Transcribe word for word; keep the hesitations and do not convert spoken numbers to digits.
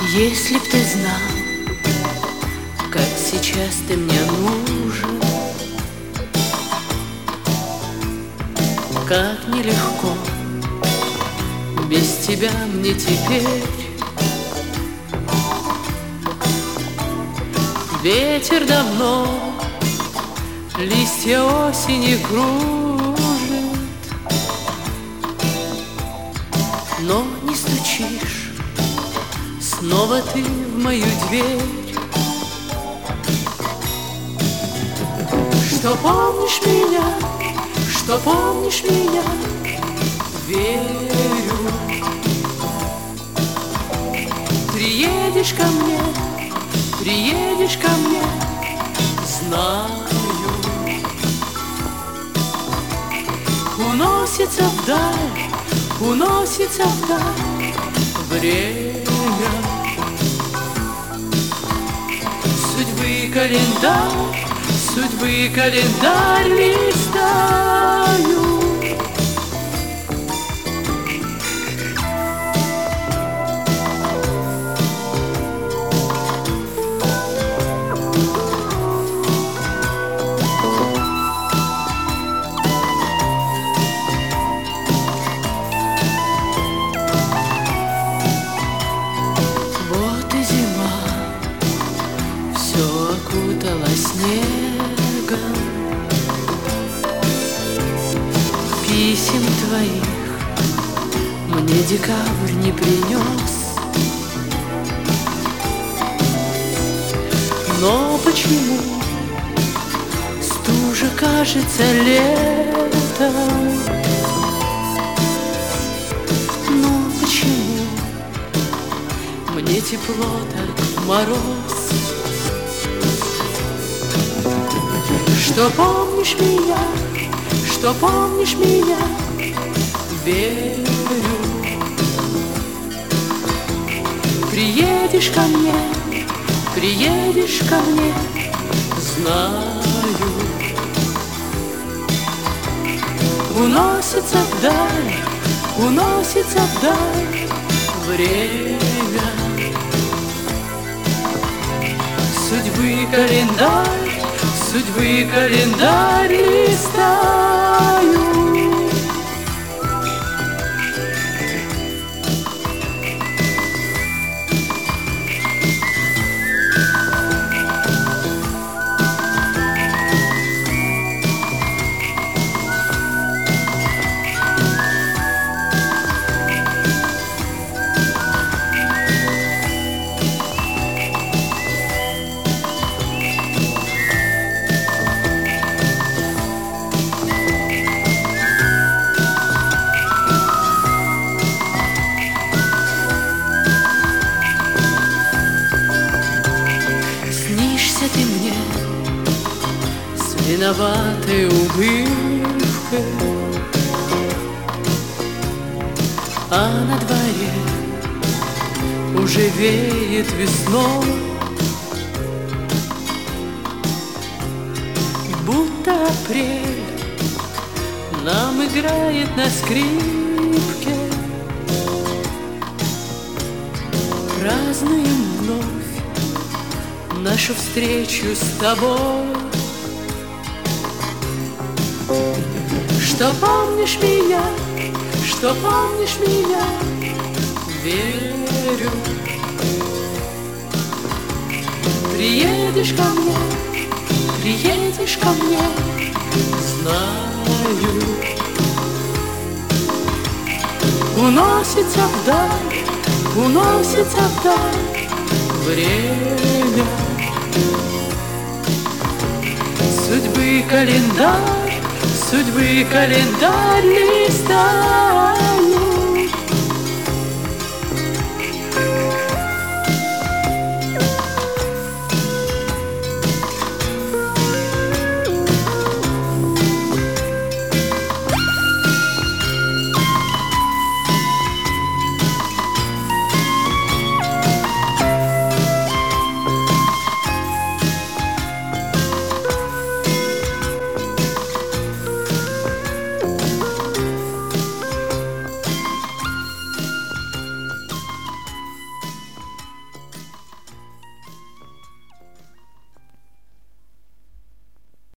Если б ты знал, как сейчас ты мне нужен, как нелегко без тебя мне теперь. Ветер давно листья осени кружит, но не стучишь снова ты в мою дверь. Что помнишь меня, что помнишь меня, верю. Приедешь ко мне, приедешь ко мне, знаю. Уносится вдаль, уносится вдаль время. Судьбы календарь, судьбы календарь листаю. Окутала снегом, писем твоих мне декабрь не принес. Но почему стужа кажется летом? Но почему мне тепло так мороз? Что помнишь меня, что помнишь меня, верю. Приедешь ко мне, приедешь ко мне, знаю. Уносится вдаль, уносится вдаль время. Судьбы календарь, судьбы календарь листаю. Ты мне с виноватой улыбкой, а на дворе уже веет весной, будто апрель нам играет на скрипке. Празднуем вновь нашу встречу с тобой. Что помнишь меня, что помнишь меня, верю. Приедешь ко мне, приедешь ко мне, знаю. Уносится вдаль, уносится вдаль время. Судьбы календарь, судьбы календарь листаю.